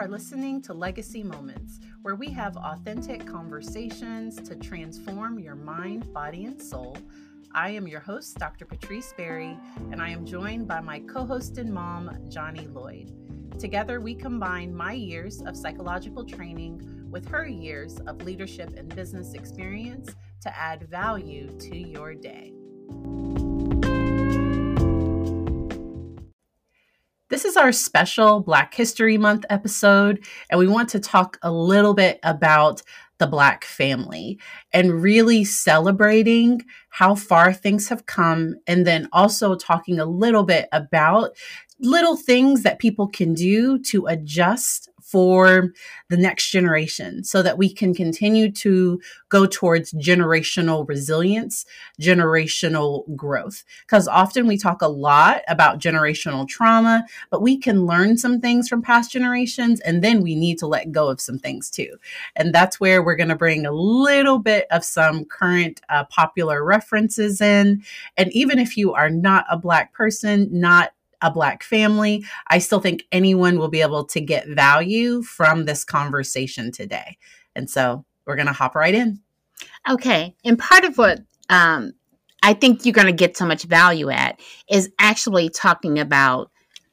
are listening to Legacy Moments, where we have authentic conversations to transform your mind, body, and soul. I am your host, Dr. Patrice Berry, and I am joined by my co-host and mom, Johnny Lloyd. Together, we combine my years of psychological training with her years of leadership and business experience to add value to your day. This is our special Black History Month episode, and we want to talk a little bit about the Black family and really celebrating how far things have come, and then also talking a little bit about little things that people can do to adjust for the next generation so that we can continue to go towards generational resilience, generational growth. Because often we talk a lot about generational trauma, but we can learn some things from past generations, and then we need to let go of some things too. And that's where we're going to bring a little bit of some current popular references in. And even if you are not a Black person, not a Black family, I still think anyone will be able to get value from this conversation today. And so we're going to hop right in. Okay. And part of what I think you're going to get so much value at is actually talking about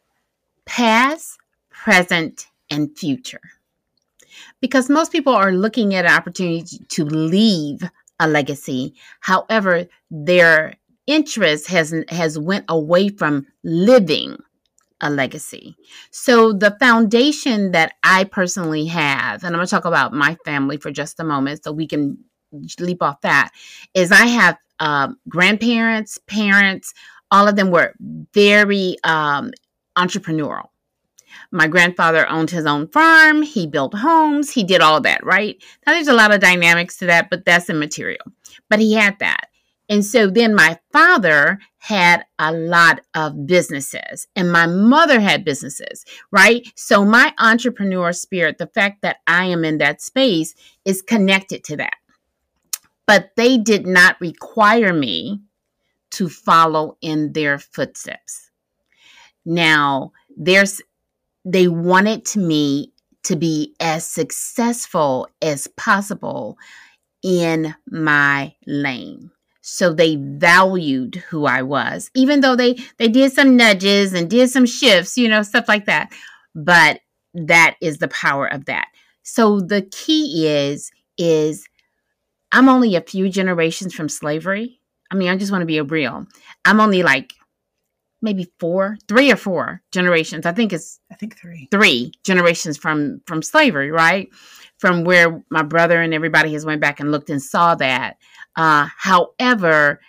past, present, and future. Because most people are looking at an opportunity to leave a legacy. However, their interest has went away from living a legacy. So the foundation that I personally have, and I'm going to talk about my family for just a moment so we can leap off that, is I have grandparents, parents, all of them were very entrepreneurial. My grandfather owned his own farm. He built homes. He did all that, right? Now, there's a lot of dynamics to that, but that's immaterial. But he had that. And so then my father had a lot of businesses and my mother had businesses, right? So my entrepreneur spirit, the fact that I am in that space is connected to that. But they did not require me to follow in their footsteps. Now, they wanted me to be as successful as possible in my lane. So they valued who I was, even though they did some nudges and did some shifts, stuff like that. But that is the power of that. So the key is I'm only a few generations from slavery. I mean, I just want to be real. I'm only like maybe 3 or 4 generations. I think 3 generations from slavery, right? From where my brother and everybody has went back and looked and saw that. However,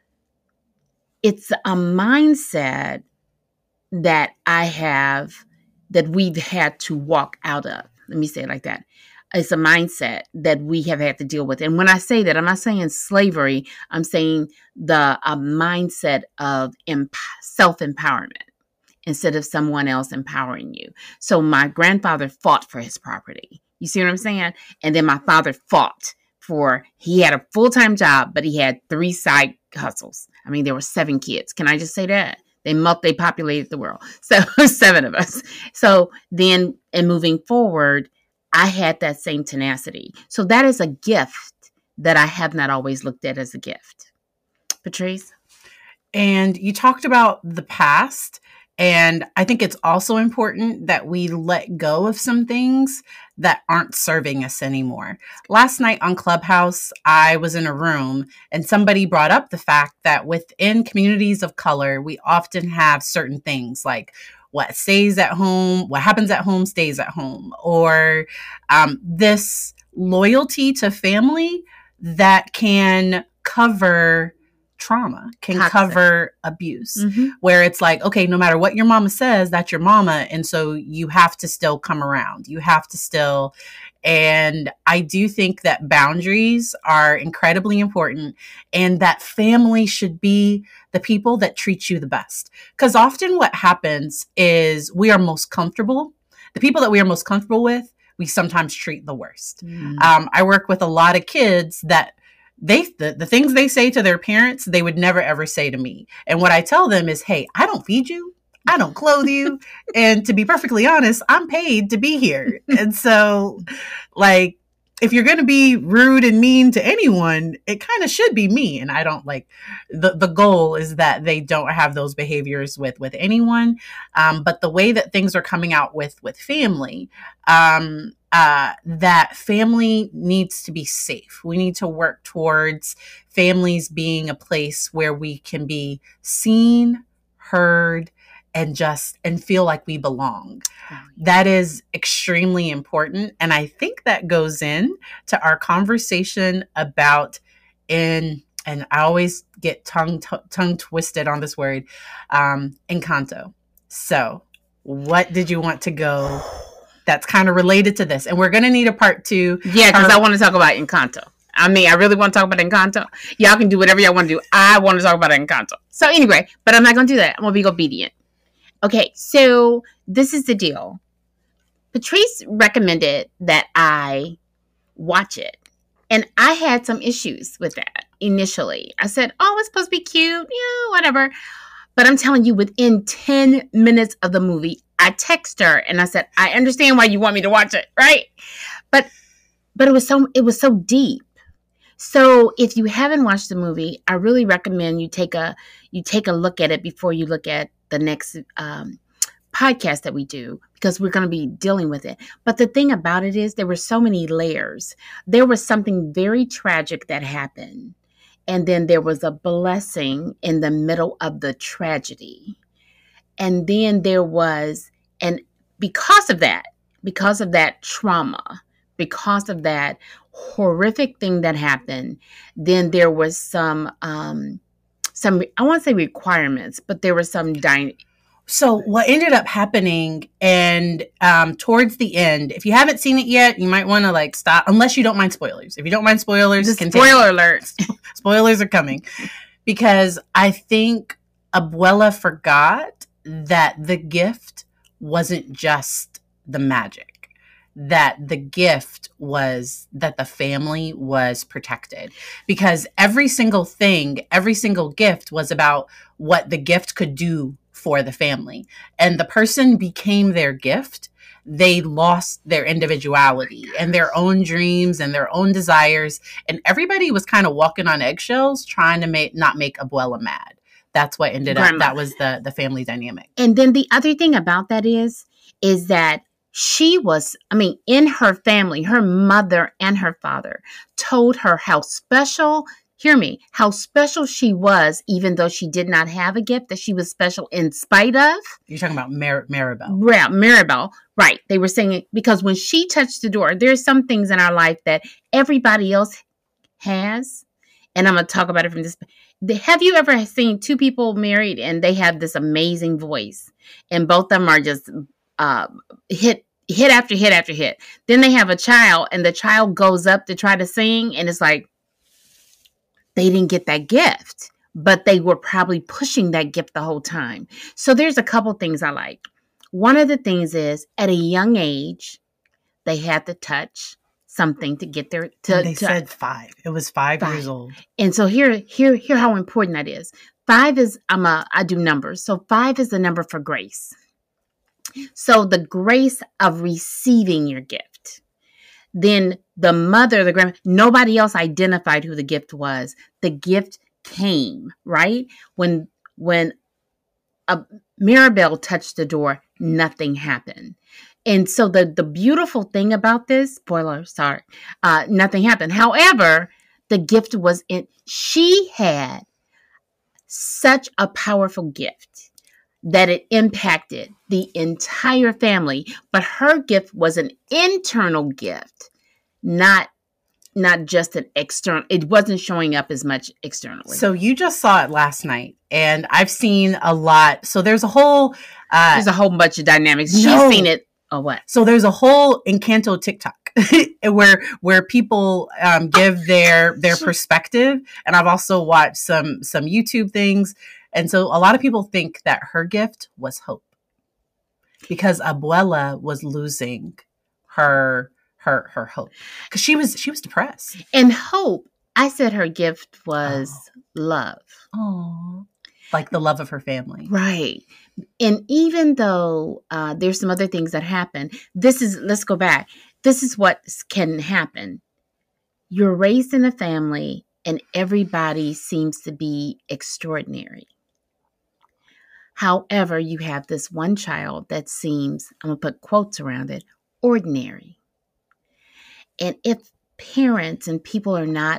it's a mindset that I have that we've had to walk out of. Let me say it like that. It's a mindset that we have had to deal with. And when I say that, I'm not saying slavery. I'm saying a mindset of self-empowerment instead of someone else empowering you. So my grandfather fought for his property. You see what I'm saying? And then my father fought he had a full-time job, but he had 3 side hustles. I mean, there were 7 kids. Can I just say that? They populated the world. So 7 of us. So then, and moving forward, I had that same tenacity. So that is a gift that I have not always looked at as a gift. Patrice? And you talked about the past. And I think it's also important that we let go of some things that aren't serving us anymore. Last night on Clubhouse, I was in a room and somebody brought up the fact that within communities of color, we often have certain things like what stays at home, what happens at home stays at home, or this loyalty to family that can cover trauma, can Toxic. cover abuse, where it's like, okay, no matter what your mama says, that's your mama. And so you have to still come around. You have to still. And I do think that boundaries are incredibly important and that family should be the people that treat you the best. Because often what happens is we are most comfortable. The people that we are most comfortable with, we sometimes treat the worst. I work with a lot of kids that the things they say to their parents, they would never, ever say to me. And what I tell them is, hey, I don't feed you. I don't clothe you. And to be perfectly honest, I'm paid to be here. And so, like, if you're going to be rude and mean to anyone, it kind of should be me. And I don't like the goal is that they don't have those behaviors with anyone. But the way that things are coming out with family, that family needs to be safe. We need to work towards families being a place where we can be seen, heard, and feel like we belong. That is extremely important. And I think that goes in to our conversation about and I always get tongue twisted on this word, Encanto. So what did you want to go that's kind of related to this? And we're going to need a part 2. Yeah, because I want to talk about Encanto. I mean, I really want to talk about Encanto. Y'all can do whatever y'all want to do. I want to talk about Encanto. So anyway, but I'm not going to do that. I'm going to be obedient. Okay, so this is the deal. Patrice recommended that I watch it. And I had some issues with that initially. I said, oh, it's supposed to be cute. Yeah, whatever. But I'm telling you, within 10 minutes of the movie, I text her and I said, I understand why you want me to watch it, right? But it was so deep. So if you haven't watched the movie, I really recommend you take a look at it before you look at the next podcast that we do, because we're going to be dealing with it. But the thing about it is there were so many layers. There was something very tragic that happened. And then there was a blessing in the middle of the tragedy. And then there was, and because of that trauma, because of that horrific thing that happened, then there was some I want to say requirements, but there was some So what ended up happening, and towards the end, if you haven't seen it yet, you might want to stop, unless you don't mind spoilers. If you don't mind spoilers, spoiler alert. Spoilers are coming, because I think Abuela forgot that the gift wasn't just the magic, that the gift was that the family was protected, because every single gift was about what the gift could do for the family. And the person became their gift. They lost their individuality and their own dreams and their own desires. And everybody was kind of walking on eggshells trying to not make Abuela mad. That's what ended up. That was the family dynamic. And then the other thing about that is that she was, in her family, her mother and her father told her how special she was, even though she did not have a gift, that she was special in spite of. You're talking about Mirabel. Yeah, Mirabel. Right. They were saying it because when she touched the door, there's some things in our life that everybody else has. And I'm going to talk about it from this. Have you ever seen two people married and they have this amazing voice and both of them are just hit after hit after hit? Then they have a child and the child goes up to try to sing and it's like, they didn't get that gift, but they were probably pushing that gift the whole time. So there's a couple things I like. One of the things is at a young age, they had to touch something to get there. They said 5. It was 5 years old. And so here how important that is. 5 is, I do numbers. So 5 is the number for grace. So the grace of receiving your gift. Then the mother, the grandma, nobody else identified who the gift was. The gift came, right? When Mirabel touched the door, nothing happened. And so the beautiful thing about this, nothing happened. However, the gift was she had such a powerful gift that it impacted the entire family. But her gift was an internal gift, not just an external. It wasn't showing up as much externally. So you just saw it last night, and I've seen a lot. So there's a whole bunch of dynamics. You've seen it. Oh, what? So there's a whole Encanto TikTok where people give their perspective, and I've also watched some YouTube things. And so a lot of people think that her gift was hope, because Abuela was losing her hope, because she was depressed. And hope, I said her gift was love. Oh, like the love of her family. Right. And even though there's some other things that happen, let's go back. This is what can happen. You're raised in a family and everybody seems to be extraordinary. However, you have this one child that seems, I'm going to put quotes around it, ordinary. And if parents and people are not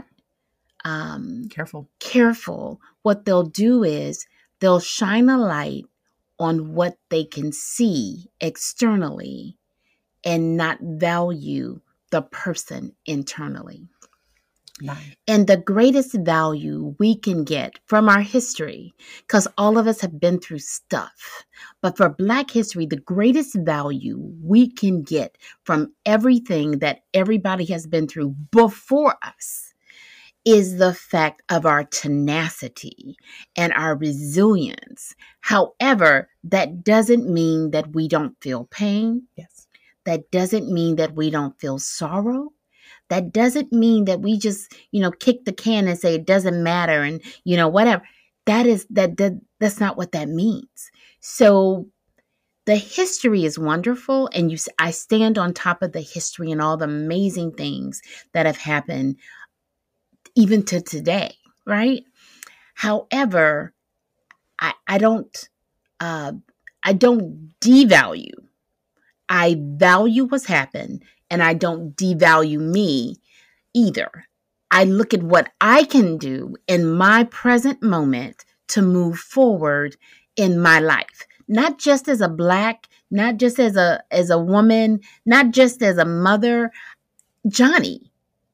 careful, what they'll do is they'll shine a light on what they can see externally and not value the person internally. Nice. And the greatest value we can get from our history, because all of us have been through stuff, but for Black history, the greatest value we can get from everything that everybody has been through before us is the fact of our tenacity and our resilience. However, that doesn't mean that we don't feel pain. Yes. That doesn't mean that we don't feel sorrow. That doesn't mean that we just, kick the can and say it doesn't matter and, whatever. That's not what that means. So the history is wonderful, and I stand on top of the history and all the amazing things that have happened even to today, right? However, I don't devalue. I value what's happened, and I don't devalue me either. I look at what I can do in my present moment to move forward in my life, not just as a Black, not just as a woman, not just as a mother. Johnny,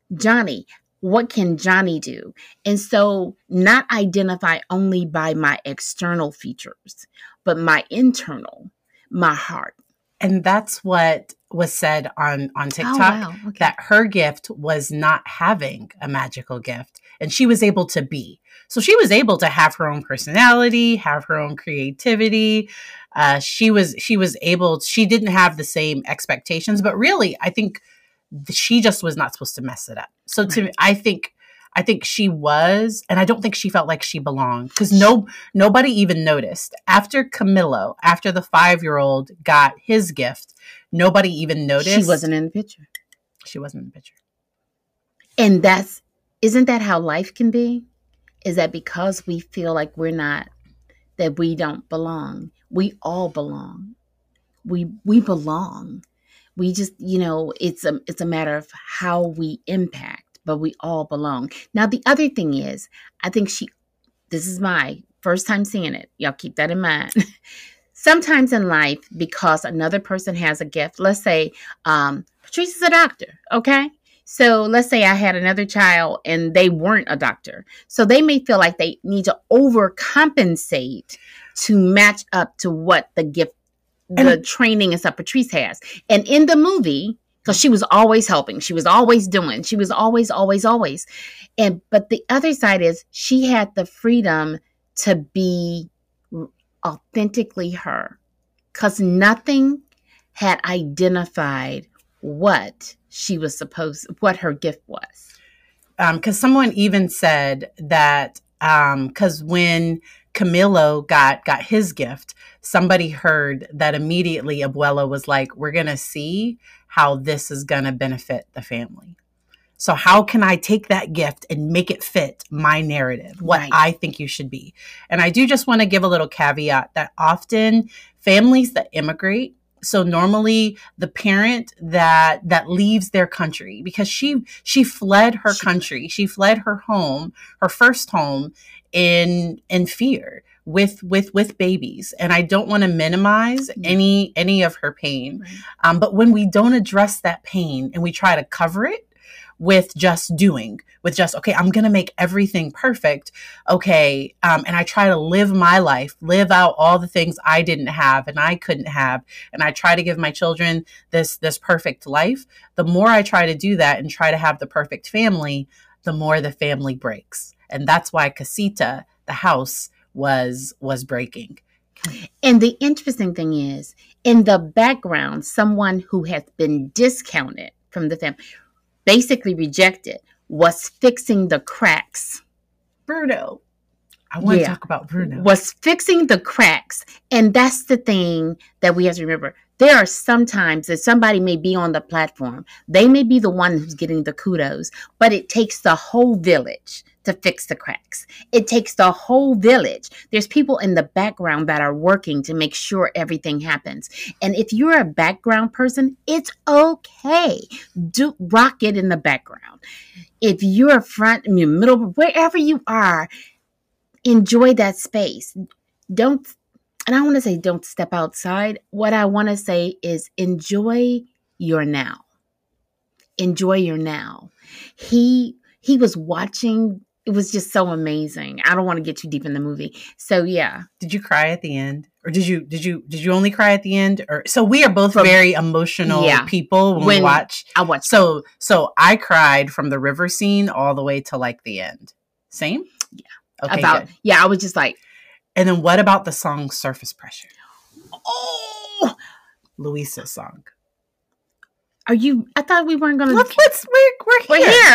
what can Johnny do? And so not identify only by my external features, but my internal, my heart. And that's what was said on TikTok, wow. Okay. that her gift was not having a magical gift, and she was able to be. So she was able to have her own personality, have her own creativity. She didn't have the same expectations, but really, I think she just was not supposed to mess it up. So to me, I think she was, and I don't think she felt like she belonged, because nobody even noticed. After Camilo, after the 5-year-old got his gift, nobody even noticed. She wasn't in the picture. She wasn't in the picture. And isn't that how life can be? Is that because we feel like that we don't belong. We all belong. We belong. We just, it's a matter of how we impact, but we all belong. Now, the other thing is, I think this is my first time seeing it. Y'all keep that in mind. Sometimes in life, because another person has a gift, let's say Patrice is a doctor, okay? So let's say I had another child and they weren't a doctor. So they may feel like they need to overcompensate to match up to what the gift, the training and stuff Patrice has. And in the movie, because she was always helping, she was always doing, she was always. But the other side is she had the freedom to be authentically her, because nothing had identified what her gift was. Because someone even said that because when Camilo got his gift, somebody heard that immediately Abuela was like, we're going to see how this is going to benefit the family. So how can I take that gift and make it fit my narrative, what I think you should be? And I do just want to give a little caveat that often families that immigrate, so normally the parent that leaves their country, because she fled her country, she fled her home, her first home in fear with babies. And I don't want to minimize any of her pain. Right. But when we don't address that pain and we try to cover it with just okay, I'm going to make everything perfect. Okay. And I try to live my life, live out all the things I didn't have and I couldn't have. And I try to give my children this perfect life. The more I try to do that and try to have the perfect family, the more the family breaks. And that's why Casita, the house, was breaking. And the interesting thing is, in the background, someone who has been discounted from the family, basically rejected, was fixing the cracks. Bruno. I want to talk about Bruno. Was fixing the cracks. And that's the thing that we have to remember. There are some times that somebody may be on the platform. They may be the one who's getting the kudos, but it takes the whole village to fix the cracks. It takes the whole village. There's people in the background that are working to make sure everything happens. And if you're a background person, it's okay. Do rock it in the background. If you're a front, middle, wherever you are, enjoy that space. Don't, and I want to say don't step outside. What I want to say is enjoy your now. Enjoy your now. He was watching. It was just so amazing. I don't want to get too deep in the movie. So yeah. Did you cry at the end? Or did you only cry at the end? Or so we are both very emotional people when we watch. I watch. So I cried from the river scene all the way to like the end. Same? Yeah. Okay. I was just like. And then what about the song Surface Pressure? Oh, Luisa's song. Are you? I thought we weren't gonna. We're here. We're here.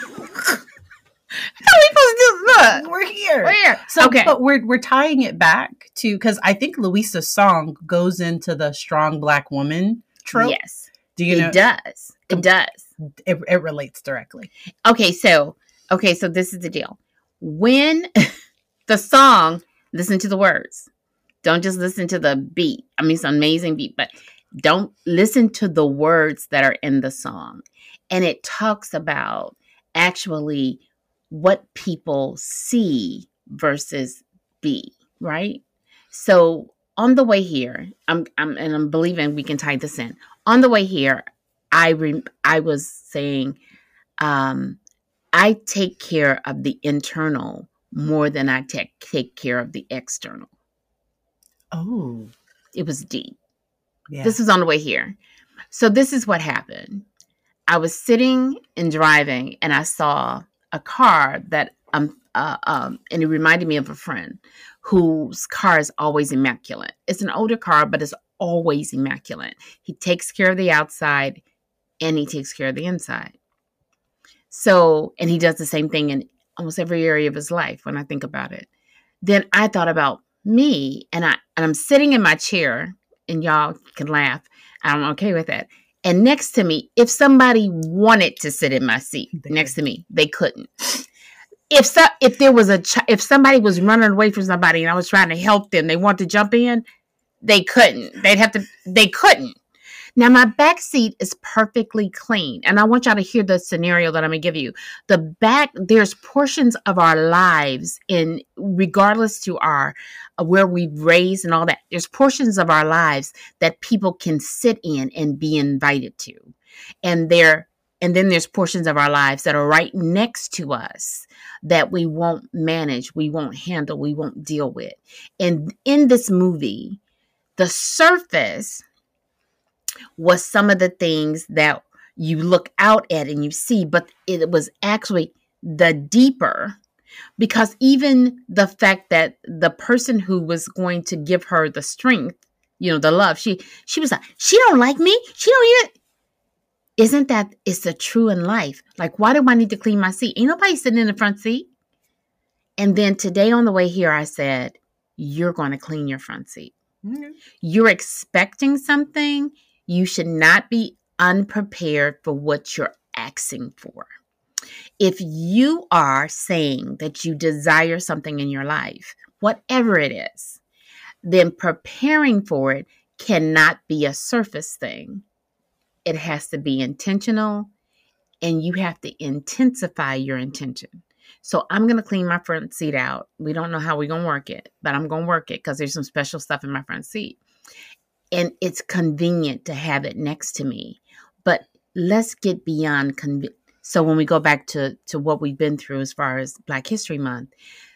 How are we supposed to do? Look, we're here. We're here. So, okay. But we're tying it back to, because I think Luisa's song goes into the strong Black woman trope. Yes, do you know? It does. It does. It relates directly. Okay, so this is the deal. When the song, listen to the words. Don't just listen to the beat. I mean, it's an amazing beat, but don't listen to the words that are in the song. And it talks about actually what people see versus be, right? So on the way here, I'm believing we can tie this in. On the way here, I was saying, I take care of the internal more than I take care of the external. Oh, it was deep. Yeah. This was on the way here. So this is what happened. I was sitting and driving, and I saw a car that and it reminded me of a friend whose car is always immaculate. It's an older car, but it's always immaculate. He takes care of the outside and he takes care of the inside. So, and he does the same thing in almost every area of his life when I think about it. Then I thought about me, and I'm sitting in my chair, and y'all can laugh. I'm okay with that. And next to me, if somebody wanted to sit in my seat next to me, they couldn't. If there was if somebody was running away from somebody and I was trying to help them, they want to jump in, they couldn't. They couldn't. Now, my back seat is perfectly clean. And I want y'all to hear the scenario that I'm going to give you. The back, there's portions of our lives in, regardless to our, where we've raised and all that, there's portions of our lives that people can sit in and be invited to. And then there's portions of our lives that are right next to us that we won't manage, we won't handle, we won't deal with. And in this movie, the surface was some of the things that you look out at and you see, but it was actually the deeper, because even the fact that the person who was going to give her the strength, the love, she was like, she don't like me. She don't even. Isn't that, it's the true in life? Like, why do I need to clean my seat? Ain't nobody sitting in the front seat. And then today on the way here, I said, you're going to clean your front seat. Mm-hmm. You're expecting something. You should not be unprepared for what you're asking for. If you are saying that you desire something in your life, whatever it is, then preparing for it cannot be a surface thing. It has to be intentional, and you have to intensify your intention. So I'm going to clean my front seat out. We don't know how we're going to work it, but I'm going to work it because there's some special stuff in my front seat. And it's convenient to have it next to me. But let's get beyond So when we go back to what we've been through as far as Black History Month,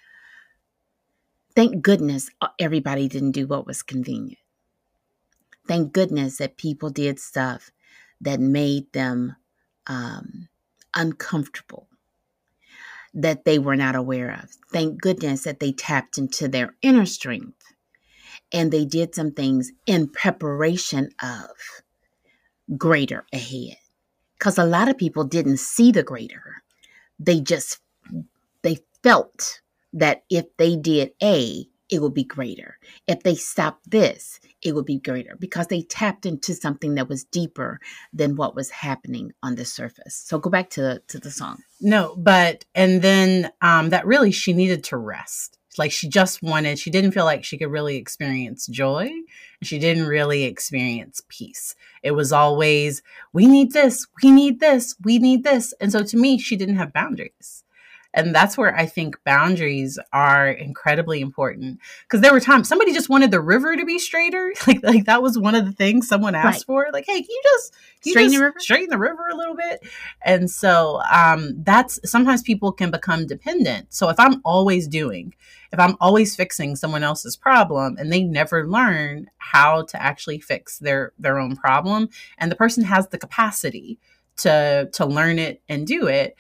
thank goodness everybody didn't do what was convenient. Thank goodness that people did stuff that made them uncomfortable, that they were not aware of. Thank goodness that they tapped into their inner strength. And they did some things in preparation of greater ahead. Because a lot of people didn't see the greater. They felt that if they did A, it would be greater. If they stopped this, it would be greater, because they tapped into something that was deeper than what was happening on the surface. So go back to the song. No, but, and then that really, she needed to rest. Like she didn't feel like she could really experience joy. She didn't really experience peace. It was always, we need this, we need this, we need this. And so to me, she didn't have boundaries. And that's where I think boundaries are incredibly important. Because there were times somebody just wanted the river to be straighter. Like that was one of the things someone asked for. Like, hey, can you just straighten the river a little bit? And so that's, sometimes people can become dependent. So if I'm always fixing someone else's problem, and they never learn how to actually fix their own problem, and the person has the capacity to learn it and do it,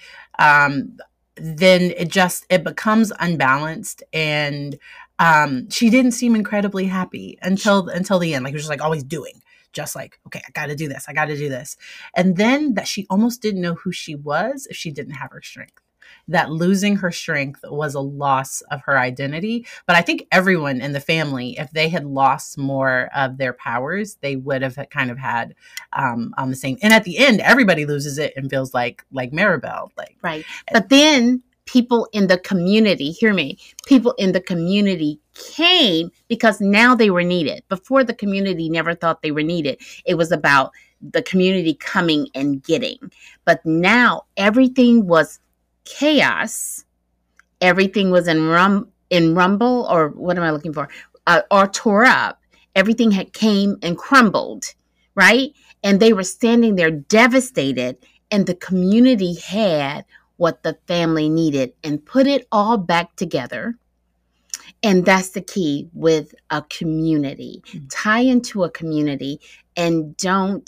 then it becomes unbalanced. And she didn't seem incredibly happy until the end. Like, it was just like always doing, just like, okay, I got to do this. I got to do this. And then that she almost didn't know who she was if she didn't have her strength. That losing her strength was a loss of her identity. But I think everyone in the family, if they had lost more of their powers, they would have kind of had on the same. And at the end, everybody loses it and feels like Maribel. Like, right. But then people in the community, hear me, people in the community came because now they were needed. Before, the community never thought they were needed. It was about the community coming and getting. But now everything was chaos. Everything was in rumble, or what am I looking for? Or tore up. Everything had came and crumbled, right? And they were standing there devastated, and the community had what the family needed and put it all back together. And that's the key with a community. Mm-hmm. Tie into a community, and don't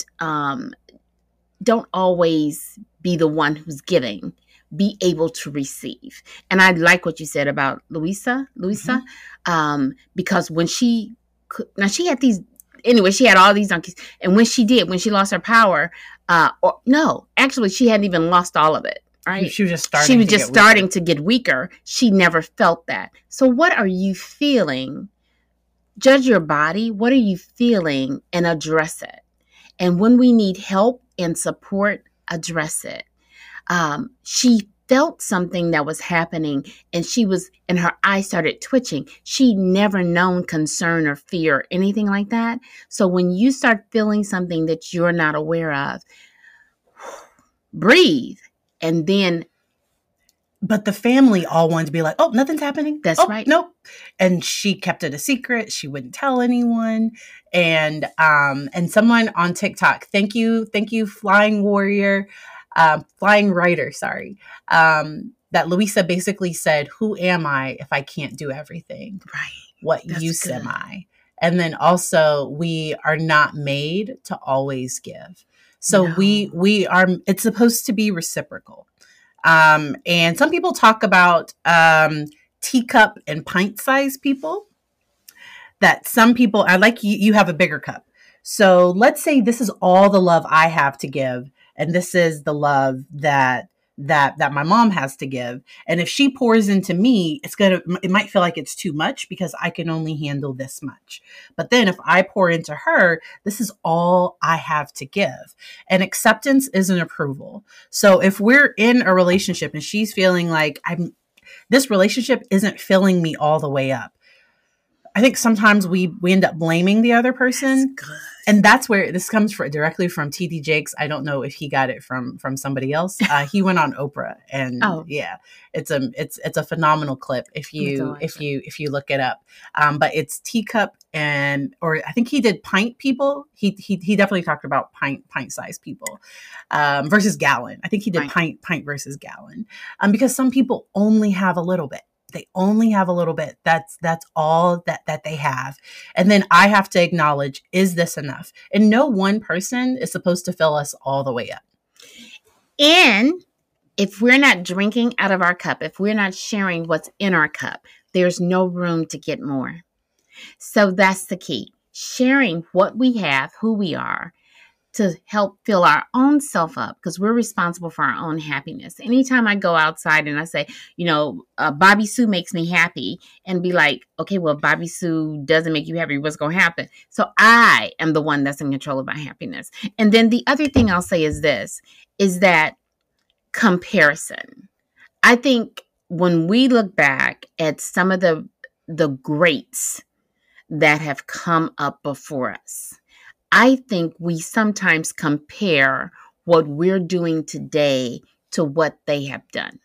always be the one who's giving. Be able to receive. And I like what you said about Louisa, mm-hmm. Because when she had these, anyway, she had all these donkeys. And when she lost her power, actually, she hadn't even lost all of it. Right? She was just starting to get weaker. She never felt that. So what are you feeling? Judge your body. What are you feeling? And address it. And when we need help and support, address it. She felt something that was happening, and her eyes started twitching. She'd never known concern or fear or anything like that. So when you start feeling something that you're not aware of, breathe. And then, but the family all wanted to be like, oh, nothing's happening. That's right. Nope. And she kept it a secret. She wouldn't tell anyone. And someone on TikTok, thank you, Flying Rider, sorry. That Louisa basically said, who am I if I can't do everything? Right. What use am I? And then also, we are not made to always give. So no. we are, it's supposed to be reciprocal. And some people talk about teacup and pint-sized people. That some people, I like you have a bigger cup. So let's say this is all the love I have to give. And this is the love that my mom has to give. And if she pours into me, it might feel like it's too much because I can only handle this much. But then if I pour into her, this is all I have to give. And acceptance is an approval. So if we're in a relationship and she's feeling like this relationship isn't filling me all the way up, I think sometimes we end up blaming the other person. That's good. And that's where this comes directly from TD Jakes. I don't know if he got it from somebody else. He went on Oprah, and yeah, it's a phenomenal clip if you look it up. But it's teacup or I think he did pint people. He definitely talked about pint sized people versus gallon. I think he did pint versus gallon because some people only have a little bit. They only have a little bit. That's all that they have. And then I have to acknowledge, is this enough? And no one person is supposed to fill us all the way up. And if we're not drinking out of our cup, if we're not sharing what's in our cup, there's no room to get more. So that's the key. Sharing what we have, who we are, to help fill our own self up, because we're responsible for our own happiness. Anytime I go outside and I say, Bobby Sue makes me happy, and be like, okay, well, Bobby Sue doesn't make you happy, what's going to happen? So I am the one that's in control of my happiness. And then the other thing I'll say is this, is that comparison. I think when we look back at some of the greats that have come up before us, I think we sometimes compare what we're doing today to what they have done.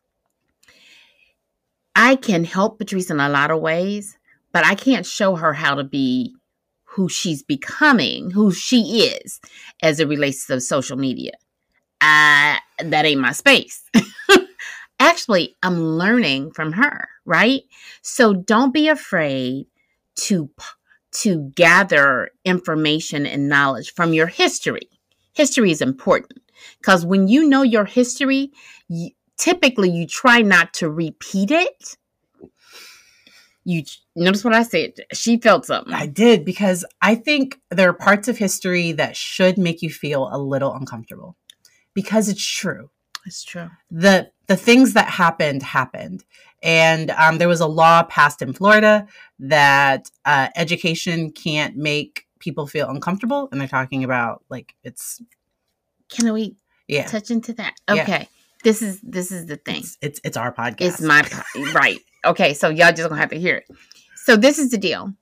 I can help Patrice in a lot of ways, but I can't show her how to be who she's becoming, who she is, as it relates to social media. That ain't my space. Actually, I'm learning from her, right? So don't be afraid to gather information and knowledge from your history. History is important because when you know your history, typically you try not to repeat it. You notice what I said? She felt something. I did, because I think there are parts of history that should make you feel a little uncomfortable, because it's true. It's true. The things that happened. And there was a law passed in Florida that education can't make people feel uncomfortable. And they're talking about Can we touch into that? Okay. Yeah. This is the thing. It's our podcast. It's my right. Okay. So y'all just gonna have to hear it. So this is the deal.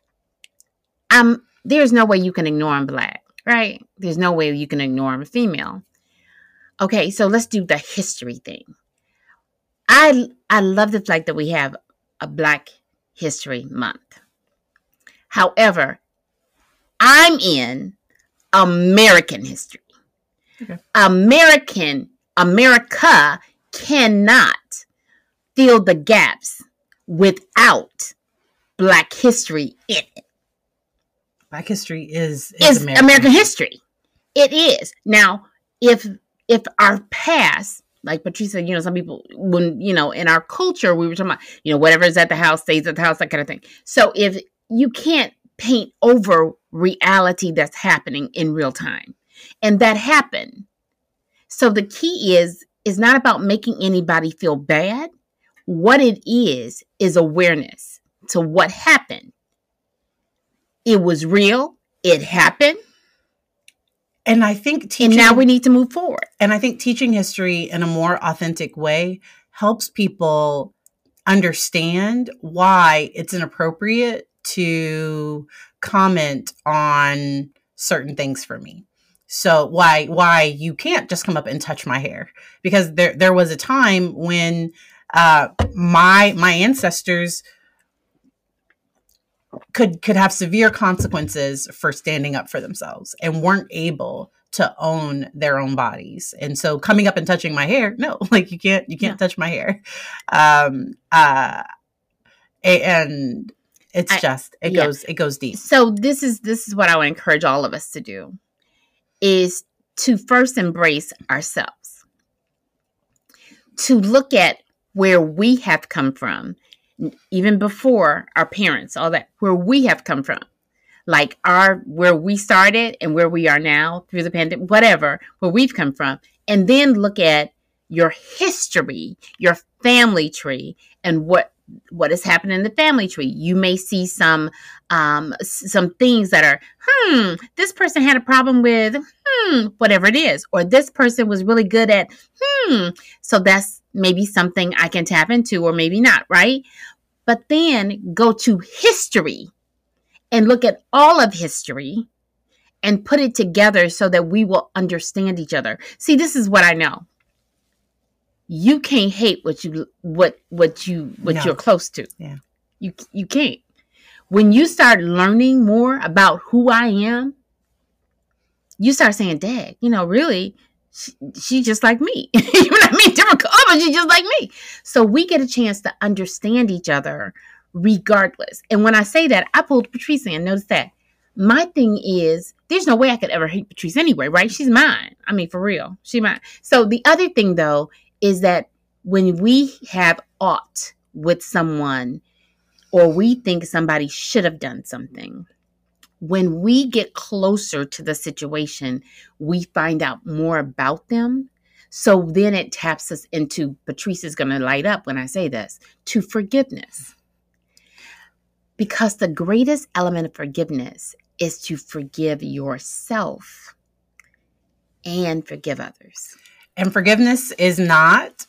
There's no way you can ignore I'm Black, right? There's no way you can ignore I'm a female. Okay. So let's do the history thing. I love the fact that we have a Black History Month. However, I'm in American history. Okay. America cannot fill the gaps without Black history in it. Black history is American history. It is. Now, if our past, like Patrice said, some people, when, in our culture, we were talking about, whatever is at the house stays at the house, that kind of thing. So if you can't paint over reality that's happening in real time, and that happened. So the key is not about making anybody feel bad. What it is awareness to what happened. It was real. It happened. And I think and now we need to move forward. And I think teaching history in a more authentic way helps people understand why it's inappropriate to comment on certain things for me. So why you can't just come up and touch my hair, because there was a time when my ancestors could have severe consequences for standing up for themselves and weren't able to own their own bodies. And so coming up and touching my hair, no, you can't touch my hair. And it goes deep. So this is what I would encourage all of us to do, is to first embrace ourselves, to look at where we have come from, even before our parents, all that, where we have come from, where we started and where we are now through the pandemic, whatever, where we've come from, and then look at your history, your family tree, and what has happened in the family tree. You may see some things that are, this person had a problem with, whatever it is, or this person was really good at, so that's maybe something I can tap into, or maybe not, right? But then go to history and look at all of history and put it together so that we will understand each other. See, this is what I know. You can't hate what you're close to. Yeah. You can't. When you start learning more about who I am, you start saying, Dad, really, she's just like me. You know what I mean? Different color, but she's just like me. So we get a chance to understand each other regardless. And when I say that, I pulled Patrice in. Notice that. My thing is, there's no way I could ever hate Patrice anyway, right? She's mine. I mean, for real. She's mine. So the other thing, though, is that when we have aught with someone, or we think somebody should have done something, when we get closer to the situation, we find out more about them. So then it taps us into, Patrice is going to light up when I say this, to forgiveness. Because the greatest element of forgiveness is to forgive yourself and forgive others. And forgiveness does not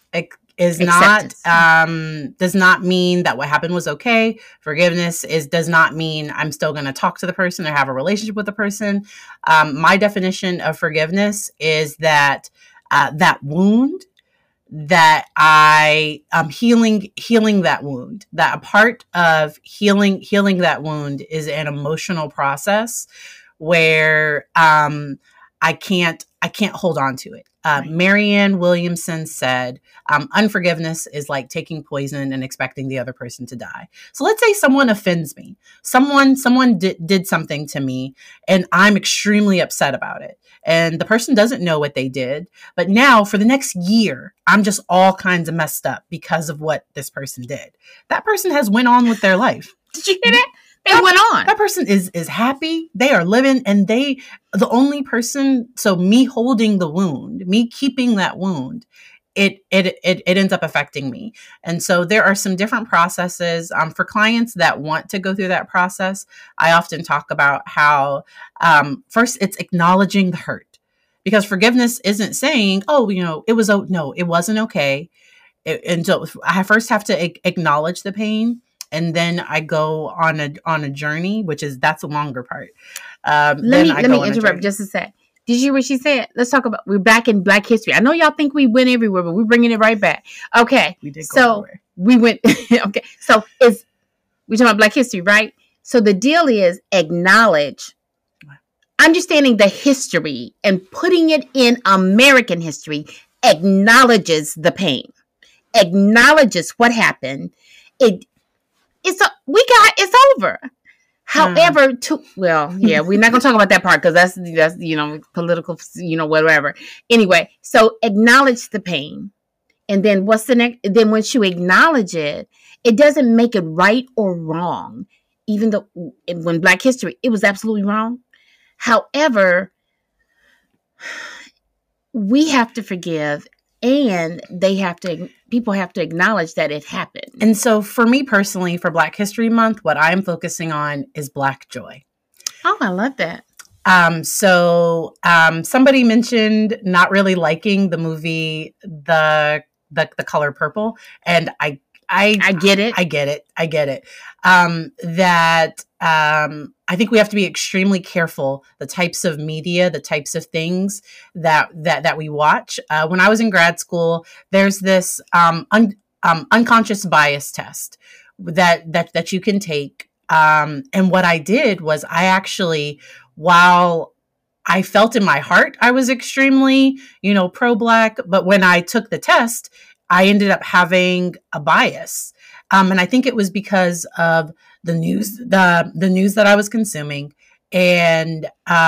mean that what happened was okay. Forgiveness does not mean I'm still going to talk to the person or have a relationship with the person. My definition of forgiveness is that that wound, that I am healing that wound, that a part of healing that wound is an emotional process where I can't hold on to it. Right. Marianne Williamson said, unforgiveness is like taking poison and expecting the other person to die. So let's say someone offends me. Someone did something to me and I'm extremely upset about it. And the person doesn't know what they did. But now for the next year, I'm just all kinds of messed up because of what this person did. That person has went on with their life. Did you hear that? They went on. That person is happy. They are living, and the only person. So me holding the wound, me keeping that wound, it ends up affecting me. And so there are some different processes for clients that want to go through that process. I often talk about how first it's acknowledging the hurt, because forgiveness isn't saying, oh, it wasn't okay. And so I first have to acknowledge the pain. And then I go on a journey, that's a longer part. Let me interrupt just a sec. Did you hear what she said? Let's talk about, we're back in Black history. I know y'all think we went everywhere, but we're bringing it right back. Okay. We did go everywhere. We went, okay. So we're talking about Black history, right? So the deal is understanding the history and putting it in American history acknowledges the pain, acknowledges what happened. It's over. However, we're not going to talk about that part because that's political, whatever. Anyway, so acknowledge the pain. And then what's the next? Then once you acknowledge it, it doesn't make it right or wrong. Even though when Black history, it was absolutely wrong. However, we have to forgive, and people have to acknowledge that it happened. And so for me personally, for Black History Month, what I'm focusing on is Black joy. Oh, I love that. Somebody mentioned not really liking the movie, the Color Purple. And I get it. I get it. I think we have to be extremely careful the types of media, the types of things that we watch. When I was in grad school, there's this unconscious bias test that you can take. And what I did was I actually, while I felt in my heart I was extremely, pro-Black, but when I took the test, I ended up having a bias. And I think it was because of the news that I was consuming, and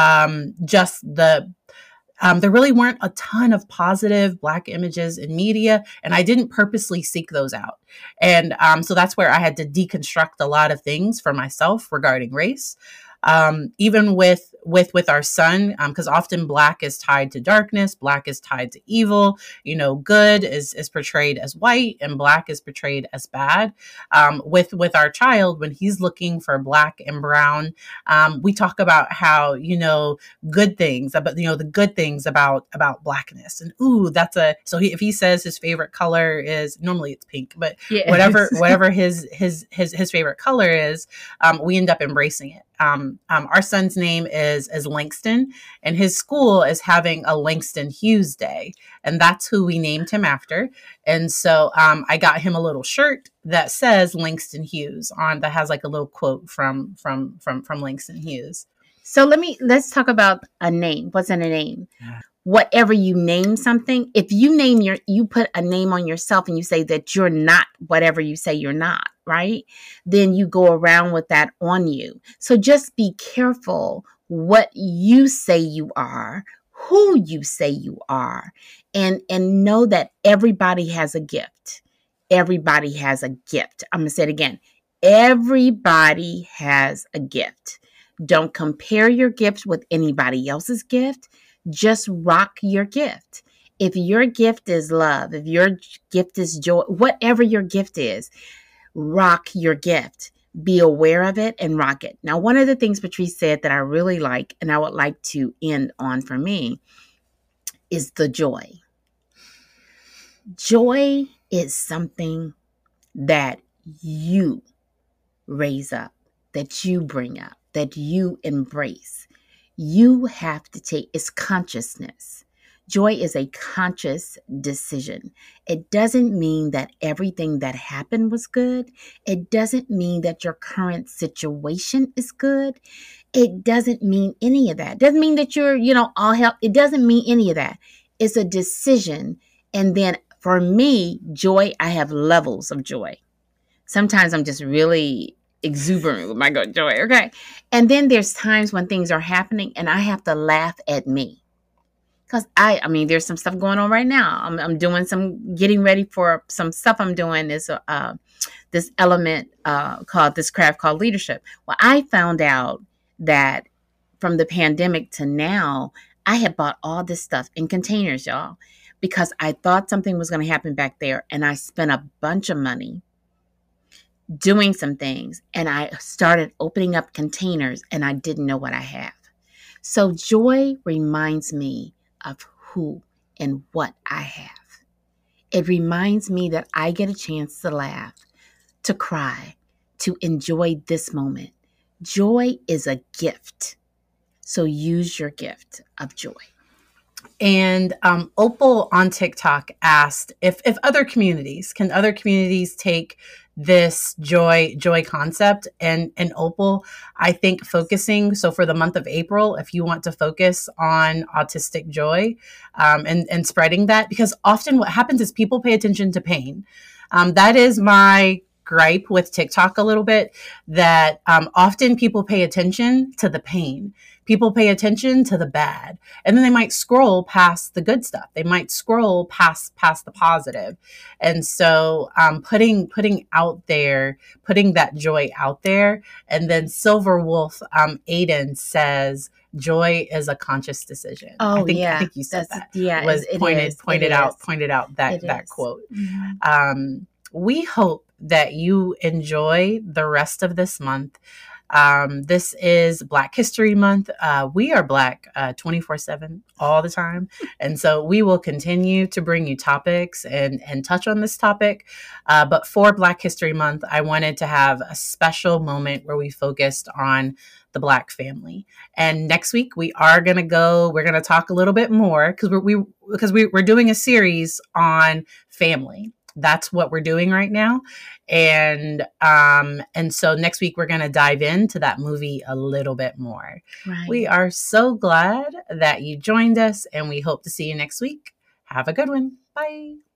there really weren't a ton of positive Black images in media, and I didn't purposely seek those out. And so that's where I had to deconstruct a lot of things for myself regarding race. Even with our son, because often Black is tied to darkness, Black is tied to evil, good is portrayed as white and Black is portrayed as bad. With our child, when he's looking for Black and brown, we talk about how, good things about, the good things about Blackness. And if he says his favorite color is, normally it's pink, but yes, whatever his favorite color is, we end up embracing it. Our son's name is Langston, and his school is having a Langston Hughes Day, and that's who we named him after. And so I got him a little shirt that says Langston Hughes that has like a little quote from Langston Hughes. So let's talk about a name. What's in a name? Yeah. Whatever you name something, if you put a name on yourself and you say that you're not whatever you say you're not, right? Then you go around with that on you. So just be careful what you say you are, who you say you are, and know that everybody has a gift. Everybody has a gift. I'm going to say it again. Everybody has a gift. Don't compare your gift with anybody else's gift. Just rock your gift. If your gift is love, if your gift is joy, whatever your gift is, rock your gift. Be aware of it and rock it. Now, one of the things Patrice said that I really like, and I would like to end on for me, is the joy. Joy is something that you raise up, that you bring up, that you embrace. You have to take, it's consciousness. Joy is a conscious decision. It doesn't mean that everything that happened was good. It doesn't mean that your current situation is good. It doesn't mean any of that. It doesn't mean that you're, all help. It doesn't mean any of that. It's a decision. And then for me, joy, I have levels of joy. Sometimes I'm just really exuberant with my joy, okay? And then there's times when things are happening and I have to laugh at me. Because I mean, there's some stuff going on right now. I'm doing getting ready for some stuff I'm doing. This element called this craft called leadership. Well, I found out that from the pandemic to now, I had bought all this stuff in containers, y'all, because I thought something was going to happen back there. And I spent a bunch of money doing some things. And I started opening up containers and I didn't know what I have. So joy reminds me of who and what I have. It reminds me that I get a chance to laugh, to cry, to enjoy this moment. Joy is a gift. So use your gift of joy. And Opal on TikTok asked if other communities take this joy concept, and Opal, I think focusing, so for the month of April, if you want to focus on autistic joy and spreading that, because often what happens is people pay attention to pain. That is my gripe with TikTok a little bit, that often people pay attention to the pain. People pay attention to the bad, and then they might scroll past the good stuff. They might scroll past the positive. And so putting that joy out there. And then Silver Wolf Aiden says, joy is a conscious decision. Oh, I think you said that. Yeah, was pointed out that quote. Mm-hmm. We hope that you enjoy the rest of this month. This is Black History Month. We are Black 24/7 all the time. And so we will continue to bring you topics and touch on this topic. But for Black History Month, I wanted to have a special moment where we focused on the Black family. And next week we're going to talk a little bit more because we're doing a series on family. That's what we're doing right now. And so next week we're going to dive into that movie a little bit more. Right. We are so glad that you joined us, and we hope to see you next week. Have a good one. Bye.